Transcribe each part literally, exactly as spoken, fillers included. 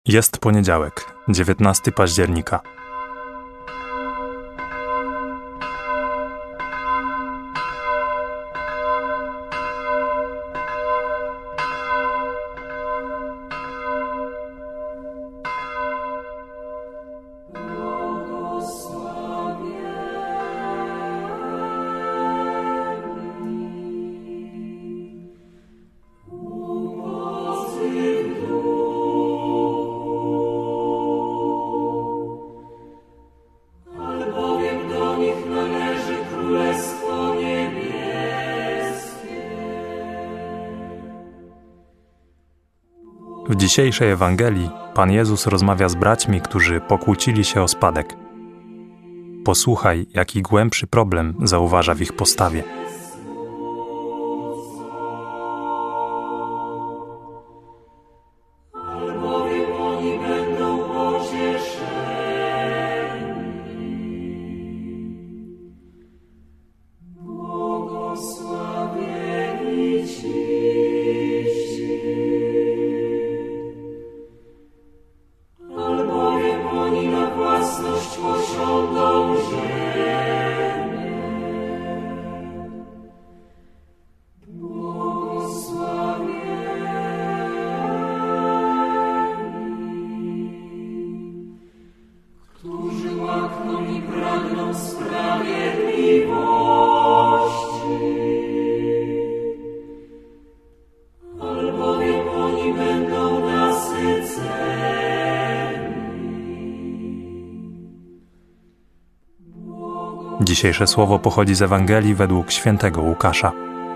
Jest poniedziałek, dziewiętnastego października. W dzisiejszej Ewangelii Pan Jezus rozmawia z braćmi, którzy pokłócili się o spadek. Posłuchaj, jaki głębszy problem zauważa w ich postawie. Dzisiejsze słowo pochodzi z Ewangelii według świętego Łukasza.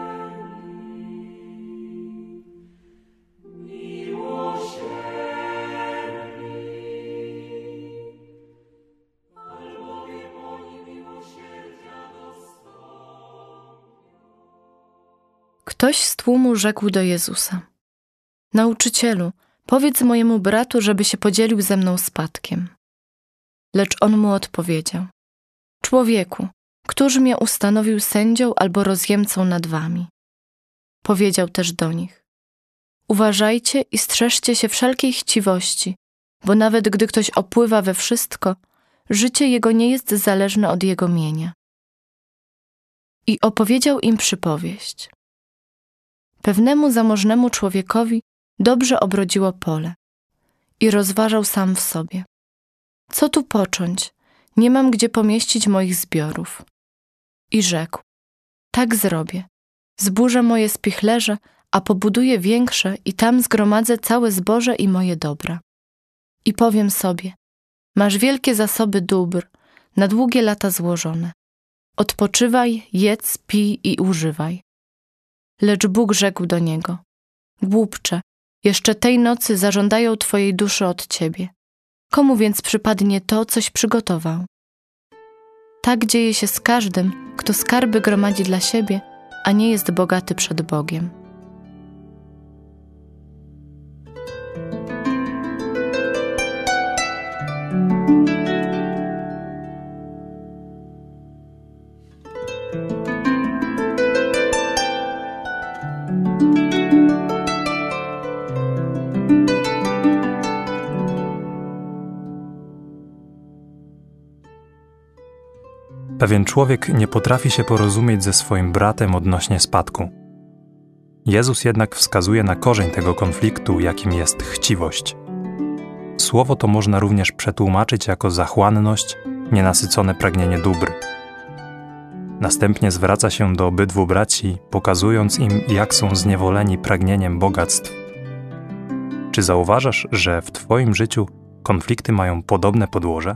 Ktoś z tłumu rzekł do Jezusa: Nauczycielu, powiedz mojemu bratu, żeby się podzielił ze mną spadkiem. Lecz on mu odpowiedział: Człowieku, któż mnie ustanowił sędzią albo rozjemcą nad wami? Powiedział też do nich: Uważajcie i strzeżcie się wszelkiej chciwości, bo nawet gdy ktoś opływa we wszystko, życie jego nie jest zależne od jego mienia. I opowiedział im przypowieść. Pewnemu zamożnemu człowiekowi dobrze obrodziło pole i rozważał sam w sobie: Co tu począć? Nie mam gdzie pomieścić moich zbiorów. I rzekł: Tak zrobię. Zburzę moje spichlerze, a pobuduję większe i tam zgromadzę całe zboże i moje dobra. I powiem sobie: Masz wielkie zasoby dóbr, na długie lata złożone. Odpoczywaj, jedz, pij i używaj. Lecz Bóg rzekł do niego: Głupcze, jeszcze tej nocy zażądają twojej duszy od ciebie. Komu więc przypadnie to, coś przygotował? Tak dzieje się z każdym, kto skarby gromadzi dla siebie, a nie jest bogaty przed Bogiem. Pewien człowiek nie potrafi się porozumieć ze swoim bratem odnośnie spadku. Jezus jednak wskazuje na korzeń tego konfliktu, jakim jest chciwość. Słowo to można również przetłumaczyć jako zachłanność, nienasycone pragnienie dóbr. Następnie zwraca się do obydwu braci, pokazując im, jak są zniewoleni pragnieniem bogactw. Czy zauważasz, że w twoim życiu konflikty mają podobne podłoże?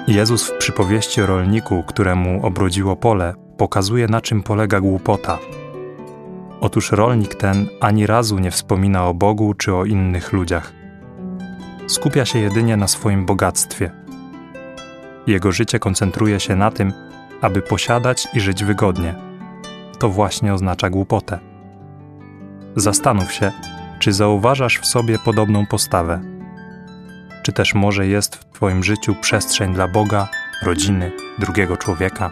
Jezus w przypowieści o rolniku, któremu obrodziło pole, pokazuje, na czym polega głupota. Otóż rolnik ten ani razu nie wspomina o Bogu czy o innych ludziach. Skupia się jedynie na swoim bogactwie. Jego życie koncentruje się na tym, aby posiadać i żyć wygodnie. To właśnie oznacza głupotę. Zastanów się, czy zauważasz w sobie podobną postawę. Czy też może jest w Twoim życiu przestrzeń dla Boga, rodziny, drugiego człowieka?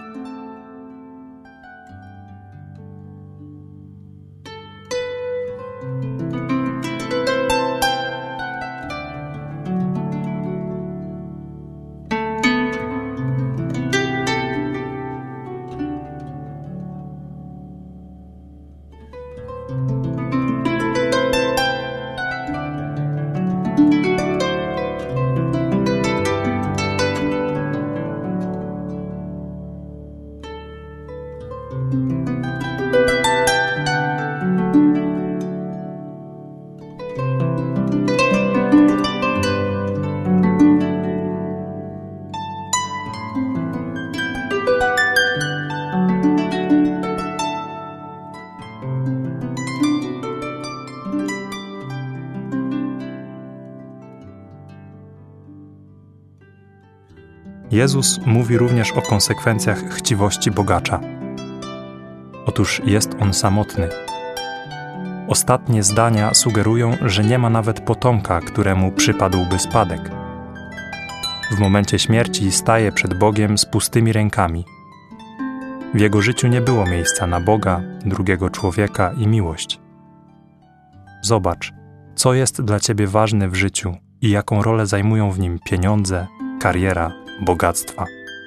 Jezus mówi również o konsekwencjach chciwości bogacza. Otóż jest on samotny. Ostatnie zdania sugerują, że nie ma nawet potomka, któremu przypadłby spadek. W momencie śmierci staje przed Bogiem z pustymi rękami. W jego życiu nie było miejsca na Boga, drugiego człowieka i miłość. Zobacz, co jest dla ciebie ważne w życiu i jaką rolę zajmują w nim pieniądze, kariera, bogactwa.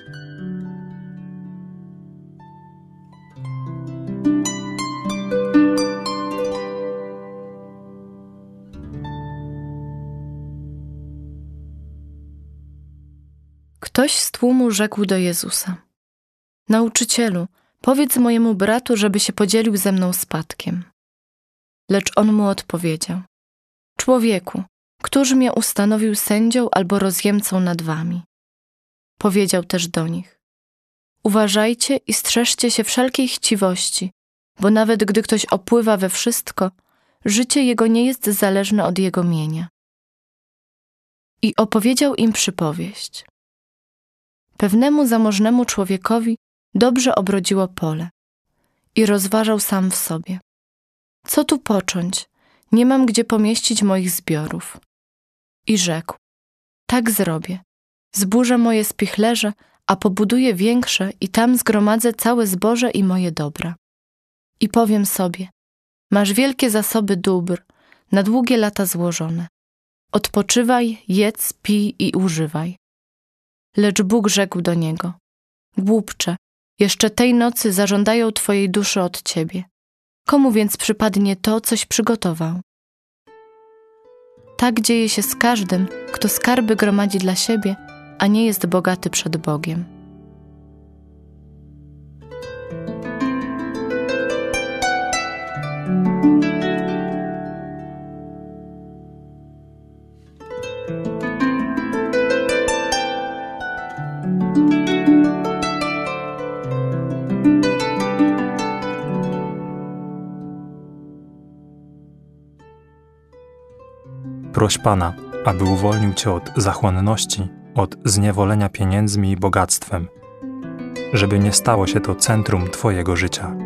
Ktoś z tłumu rzekł do Jezusa: Nauczycielu, powiedz mojemu bratu, żeby się podzielił ze mną spadkiem. Lecz on mu odpowiedział: Człowieku, któż mnie ustanowił sędzią albo rozjemcą nad wami? Powiedział też do nich: Uważajcie i strzeżcie się wszelkiej chciwości, bo nawet gdy ktoś opływa we wszystko, życie jego nie jest zależne od jego mienia. I opowiedział im przypowieść. Pewnemu zamożnemu człowiekowi dobrze obrodziło pole i rozważał sam w sobie: Co tu począć? Nie mam gdzie pomieścić moich zbiorów. I rzekł: Tak zrobię. Zburzę moje spichlerze, a pobuduję większe i tam zgromadzę całe zboże i moje dobra. I powiem sobie: Masz wielkie zasoby dóbr, na długie lata złożone. Odpoczywaj, jedz, pij i używaj. Lecz Bóg rzekł do niego: Głupcze, jeszcze tej nocy zażądają twojej duszy od ciebie. Komu więc przypadnie to, coś przygotował? Tak dzieje się z każdym, kto skarby gromadzi dla siebie, a nie jest bogaty przed Bogiem. Proś Pana, aby uwolnił cię od zachłanności, od zniewolenia pieniędzmi i bogactwem, żeby nie stało się to centrum twojego życia.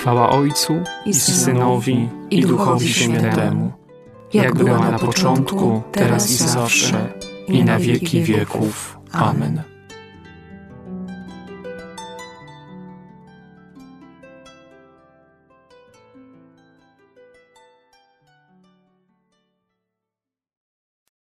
Chwała Ojcu i Synowi i Duchowi Świętemu, jak była na początku, teraz i zawsze, i na wieki wieków. Amen.